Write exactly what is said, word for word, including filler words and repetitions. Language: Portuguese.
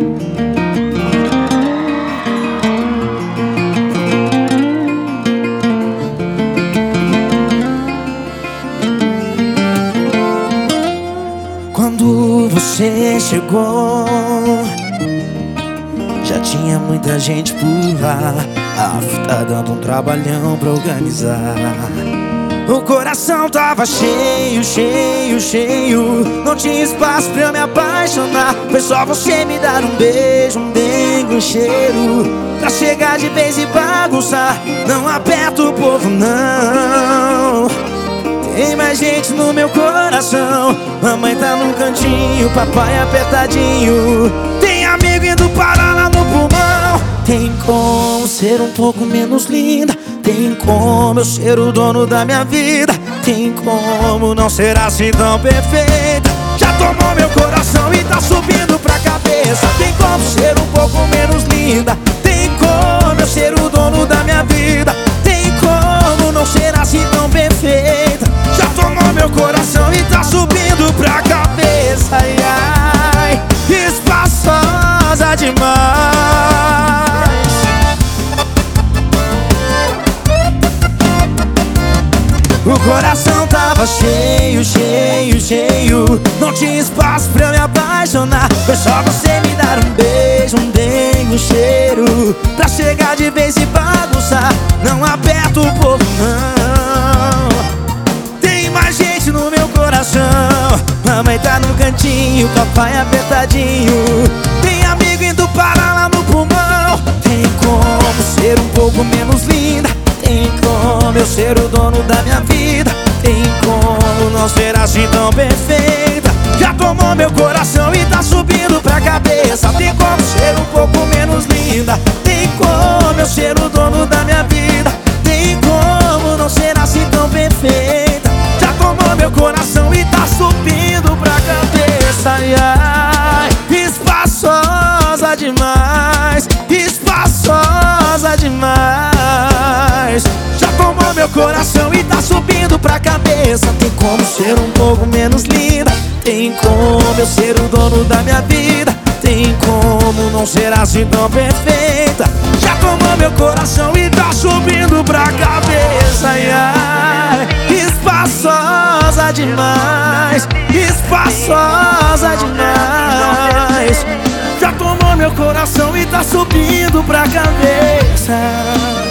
Quando você chegou, já tinha muita gente por lá. A F tá dando um trabalhão pra organizar. O coração tava cheio, cheio, cheio. Não tinha espaço pra eu me apaixonar. Foi só você me dar um beijo, um dengue, um cheiro, pra chegar de vez e bagunçar. Não aperta o povo, não. Tem mais gente no meu coração. Mamãe tá num cantinho, papai apertadinho. Tem amigo indo parar lá no pulmão. Tem como ser um pouco menos linda. Tem como eu ser o dono da minha vida. Tem como não ser assim tão perfeita. Já tomou meu coração e tá subindo pra cabeça. Tem como ser um pouco menos linda. Tem como eu ser o dono da minha vida. Tem como não ser assim tão perfeita. Já tomou meu coração e tá subindo pra cabeça. Ai, ai, espaçosa demais. O coração tava cheio, cheio, cheio. Não tinha espaço pra eu me apaixonar. Foi só você me dar um beijo, um dengue, um cheiro, pra chegar de vez e bagunçar. Não aperta o povo, não. Tem mais gente no meu coração. Mamãe tá no cantinho, papai apertadinho. Tem amigo indo parar lá no pulmão. Tem como ser um pouco menos linda. Tem como eu ser o dono da minha vida. Tem como não ser assim tão perfeita. Já tomou meu coração e tá subindo pra cabeça. Tem como ser um pouco menos linda. Tem como eu ser o dono da minha vida. Tem como não ser assim tão perfeita. Já tomou meu coração e tá subindo pra cabeça. Ai, ai, espaçosa demais. Espaçosa demais. Já tomou meu coração e tá subindo pra cabeça. Tem como ser um pouco menos linda. Tem como eu ser o dono da minha vida. Tem como não ser assim tão perfeita. Já tomou meu coração e tá subindo pra cabeça. Ai, ai, espaçosa demais. Espaçosa demais. Já tomou meu coração e tá subindo pra cabeça.